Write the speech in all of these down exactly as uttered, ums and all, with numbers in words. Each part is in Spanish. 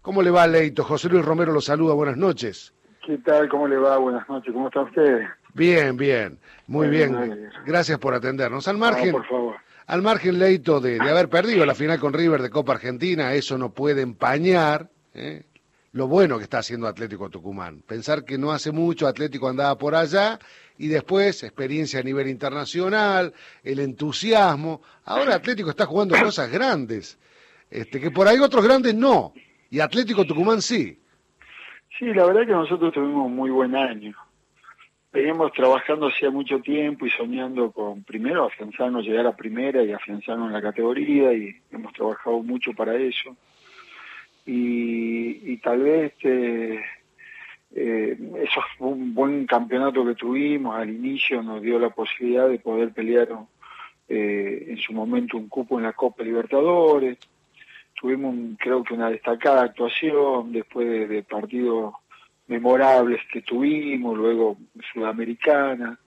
¿Cómo le va, Leito? José Luis Romero lo saluda, buenas noches. ¿Qué tal? ¿Cómo le va? Buenas noches, ¿cómo está usted? Bien, bien, muy Bueno, bien. Gracias por atendernos. Al no, margen, por favor. al margen, Leito, de, de haber perdido la final con River de Copa Argentina, eso no puede empañar ¿eh? lo bueno que está haciendo Atlético Tucumán. Pensar que no hace mucho Atlético andaba por allá y después experiencia a nivel internacional, el entusiasmo. Ahora Atlético está jugando cosas grandes, este, que por ahí otros grandes no, y Atlético Tucumán sí. Sí, la verdad que nosotros tuvimos un muy buen año. Veníamos trabajando hacía mucho tiempo y soñando con, primero, afianzarnos, llegar a primera y afianzarnos en la categoría, y hemos trabajado mucho para eso. Y, y tal vez este, eh, eso fue un buen campeonato que tuvimos al inicio, nos dio la posibilidad de poder pelear eh, en su momento un cupo en la Copa Libertadores. Tuvimos un, creo que una destacada actuación después de, de partidos memorables que tuvimos, luego Sudamericana,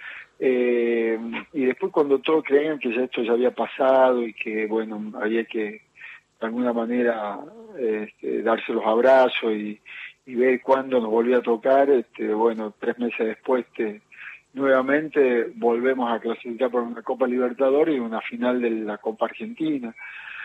eh, y después cuando todos creían que ya esto ya había pasado y que bueno, había que de alguna manera este, darse los abrazos y, y ver cuándo nos volvía a tocar, este, bueno, tres meses después este, nuevamente volvemos a clasificar por una Copa Libertadores y una final de la Copa Argentina.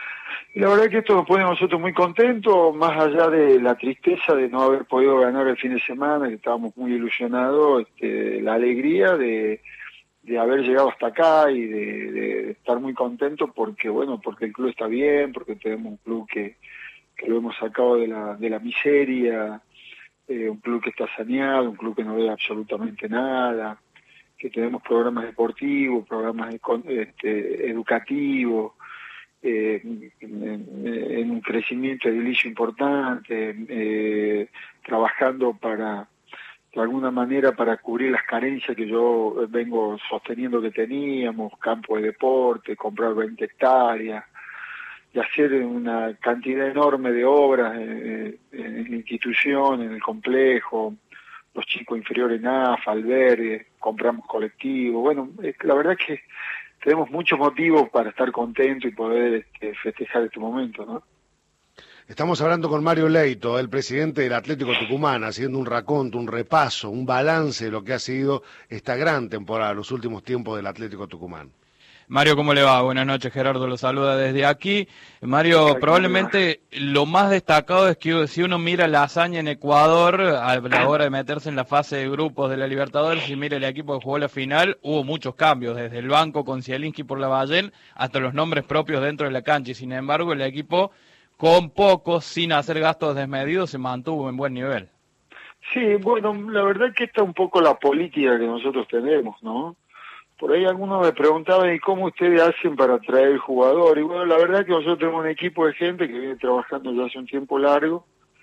Y la verdad que esto nos pone a nosotros muy contentos, más allá de la tristeza de no haber podido ganar el fin de semana, que estábamos muy ilusionados, este, la alegría de, de haber llegado hasta acá y de, de estar muy contentos porque, bueno, porque el club está bien, porque tenemos un club que, que lo hemos sacado de la, de la miseria, eh, un club que está saneado, un club que no ve absolutamente nada, que tenemos programas deportivos, programas este, educativos, Eh, en, en un crecimiento edilicio importante, eh, trabajando para, de alguna manera, para cubrir las carencias que yo vengo sosteniendo que teníamos, campo de deporte, comprar veinte hectáreas, y hacer una cantidad enorme de obras eh, en la institución, en el complejo, los chicos inferiores en A F A, albergues, compramos colectivos. Bueno, es que la verdad es que tenemos muchos motivos para estar contentos y poder este, festejar este momento, ¿no? Estamos hablando con Mario Leito, el presidente del Atlético Tucumán, haciendo un raconto, un repaso, un balance de lo que ha sido esta gran temporada, los últimos tiempos del Atlético Tucumán. Mario, ¿cómo le va? Buenas noches, Gerardo lo saluda desde aquí. Mario, probablemente lo más destacado es que si uno mira la hazaña en Ecuador a la hora de meterse en la fase de grupos de la Libertadores y mira el equipo que jugó la final, hubo muchos cambios, desde el banco con Zielinski por Lavallén hasta los nombres propios dentro de la cancha, y sin embargo el equipo con pocos, sin hacer gastos desmedidos, se mantuvo en buen nivel. Sí, bueno, la verdad que esta es un poco la política que nosotros tenemos, ¿no? Por ahí algunos me preguntaban, ¿y cómo ustedes hacen para atraer el jugador? Y bueno, la verdad que nosotros tenemos un equipo de gente que viene trabajando ya hace un tiempo largo,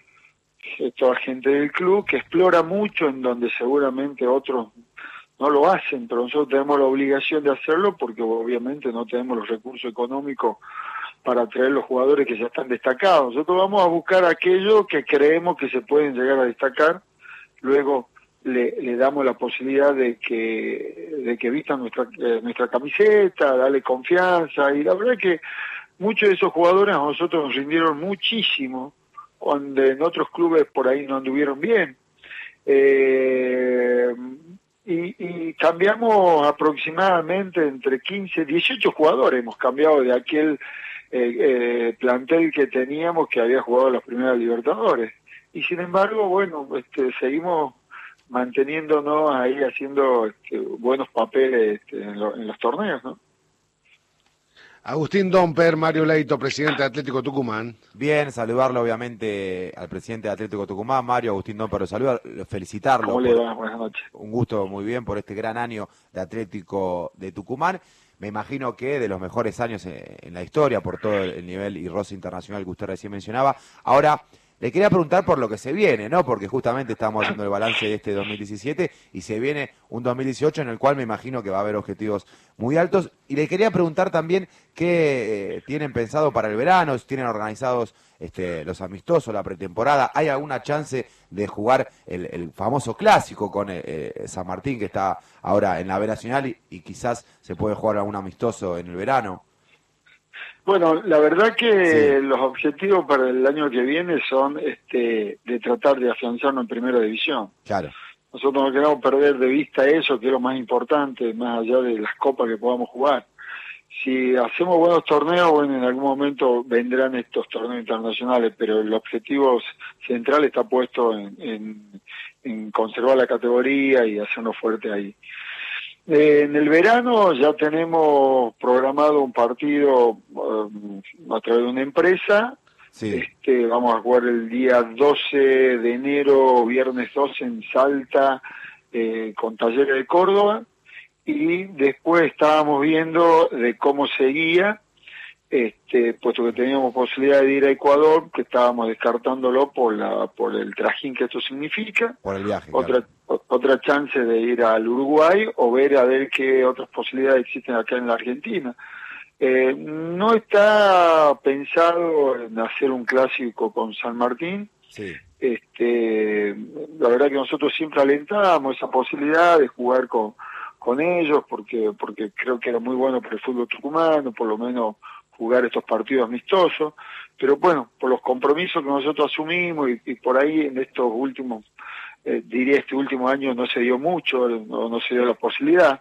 es toda gente del club, que explora mucho en donde seguramente otros no lo hacen, pero nosotros tenemos la obligación de hacerlo porque obviamente no tenemos los recursos económicos para atraer los jugadores que ya están destacados. Nosotros vamos a buscar aquellos que creemos que se pueden llegar a destacar, luego Le, le damos la posibilidad de que de que vistan nuestra eh, nuestra camiseta, darle confianza, y la verdad es que muchos de esos jugadores a nosotros nos rindieron muchísimo, cuando en otros clubes por ahí no anduvieron bien. Eh, y, y cambiamos aproximadamente entre quince, dieciocho jugadores, hemos cambiado de aquel eh, eh, plantel que teníamos que había jugado las primeras Libertadores. Y sin embargo, bueno, este, seguimos manteniéndonos ahí haciendo este, buenos papeles este, en, lo, en los torneos, ¿no? Agustín Domper, Mario Leito, presidente de Atlético Tucumán. Bien, saludarlo obviamente al presidente de Atlético Tucumán, Mario. Agustín Domper lo saluda, felicitarlo. ¿Cómo le va? Buenas noches. Un gusto muy bien por este gran año de Atlético de Tucumán. Me imagino que de los mejores años en la historia, por todo el nivel y roce internacional que usted recién mencionaba. Ahora, le quería preguntar por lo que se viene, ¿no? Porque justamente estamos haciendo el balance de este dos mil diecisiete y se viene un dos mil dieciocho en el cual me imagino que va a haber objetivos muy altos. Y le quería preguntar también qué eh, tienen pensado para el verano, si tienen organizados este, los amistosos, la pretemporada. ¿Hay alguna chance de jugar el, el famoso clásico con eh, San Martín, que está ahora en la B Nacional, y, y quizás se puede jugar algún amistoso en el verano? Bueno, la verdad que Sí. los objetivos para el año que viene son este, de tratar de afianzarnos en primera división. Claro. Nosotros no queremos perder de vista eso, que es lo más importante, más allá de las copas que podamos jugar. Si hacemos buenos torneos, bueno, en algún momento vendrán estos torneos internacionales, pero el objetivo central está puesto en, en, en conservar la categoría y hacernos fuerte ahí. Eh, en el verano ya tenemos programado un partido um, a través de una empresa. Sí. Este, vamos a jugar el día doce de enero, viernes doce en Salta, eh, con Talleres de Córdoba. Y después estábamos viendo de cómo seguía, este, puesto que teníamos posibilidad de ir a Ecuador, que estábamos descartándolo por la por el trajín que esto significa. Por el viaje. Otra Claro. o- otra chance de ir al Uruguay o ver a ver qué otras posibilidades existen acá en la Argentina. Eh, no está pensado en hacer un clásico con San Martín. Sí. Este, la verdad que nosotros siempre alentamos esa posibilidad de jugar con con ellos porque porque creo que era muy bueno para el fútbol tucumano, por lo menos jugar estos partidos amistosos, pero bueno, por los compromisos que nosotros asumimos y, y por ahí en estos últimos, eh, diría este último año no se dio mucho, no, no se dio la posibilidad.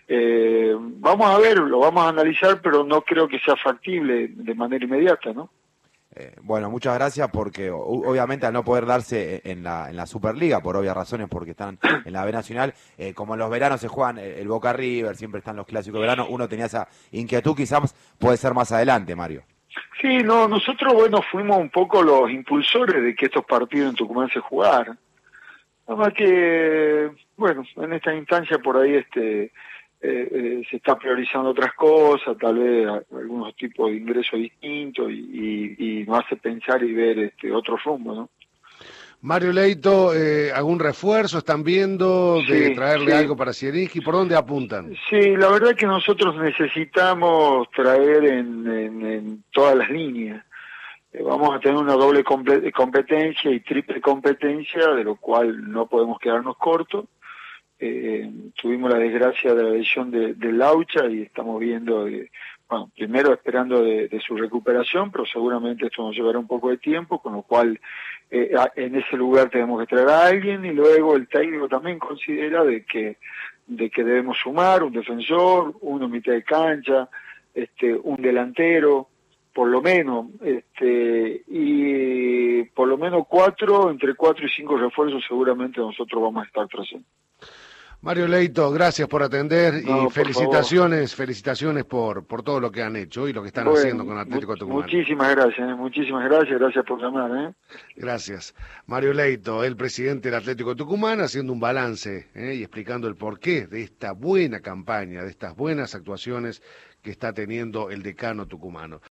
Eh, vamos a ver, lo vamos a analizar, pero no creo que sea factible de manera inmediata, ¿no? Eh, bueno, muchas gracias porque o- obviamente al no poder darse en la, en la Superliga, por obvias razones, porque están en la B Nacional, eh, como en los veranos se juegan eh, el Boca River, siempre están los clásicos de verano, uno tenía esa inquietud, quizás puede ser más adelante, Mario. Sí, no, nosotros, bueno, fuimos un poco los impulsores de que estos partidos en Tucumán se jugaran. Nada más que, bueno, en esta instancia por ahí este eh, eh, se está priorizando otras cosas, tal vez a- algunos tipos de ingresos distintos y, y, y nos hace pensar y ver este otro rumbo, ¿no? Mario Leito, eh, ¿algún refuerzo están viendo de Sí, traerle sí. algo para Zielinski? ¿Por dónde apuntan? Sí, la verdad que nosotros necesitamos traer en, en, en todas las líneas. Eh, Vamos a tener una doble compe- competencia y triple competencia, de lo cual no podemos quedarnos cortos. Eh, tuvimos la desgracia de la lesión de, de Laucha y estamos viendo, de, bueno, primero esperando de, de su recuperación, pero seguramente esto nos llevará un poco de tiempo, con lo cual eh, a- en ese lugar tenemos que traer a alguien y luego el técnico también considera de que de que debemos sumar un defensor, uno en mitad de cancha, este, un delantero, por lo menos, este, y por lo menos cuatro, entre cuatro y cinco refuerzos seguramente nosotros vamos a estar trayendo. Mario Leito, gracias por atender No, y por felicitaciones, felicitaciones por, por todo lo que han hecho y lo que están Bueno, haciendo con Atlético mu- Tucumán. Muchísimas gracias, eh, muchísimas gracias, gracias por llamar. ¿eh? Gracias. Mario Leito, el presidente del Atlético Tucumán, haciendo un balance ¿eh? y explicando el porqué de esta buena campaña, de estas buenas actuaciones que está teniendo el decano tucumano.